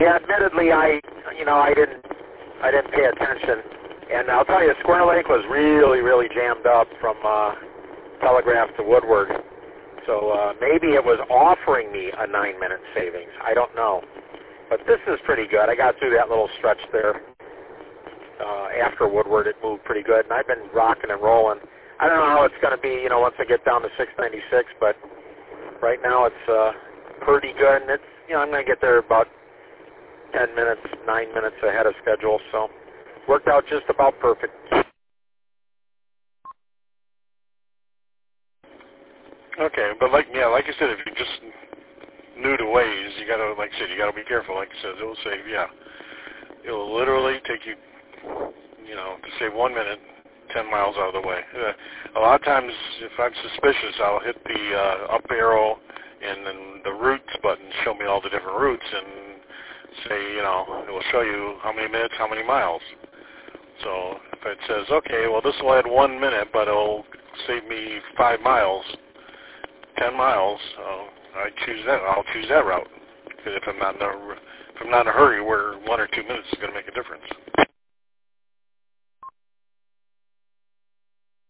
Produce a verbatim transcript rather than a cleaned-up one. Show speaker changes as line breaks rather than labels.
Yeah, admittedly, I, you know, I didn't, I didn't pay attention, and I'll tell you, Square Lake was really, really jammed up from uh, Telegraph to Woodward. So uh, maybe it was offering me a nine-minute savings. I don't know, but this is pretty good. I got through that little stretch there. Uh, after Woodward, it moved pretty good, and I've been rocking and rolling. I don't know how it's going to be, you know, once I get down to six ninety-six, but right now it's uh, pretty good, and it's, you know, I'm going to get there about ten minutes, nine minutes ahead of schedule, so worked out just about perfect.
Okay, but like yeah, like I said, if you're just new to Waze, you gotta, like I said, you gotta be careful. Like I said, it'll say, yeah, it'll literally take you, you know, to save one minute, ten miles out of the way. Uh, a lot of times, if I'm suspicious, I'll hit the uh, up arrow and then the routes button, show me all the different routes, and say, you know, it will show you how many minutes, how many miles. So if it says, okay, well, this will add one minute, but it'll save me five miles, ten miles, uh, I choose that. I'll choose that route. Because if I'm not in a, if I'm not in a hurry, where one or two minutes is going to make a difference.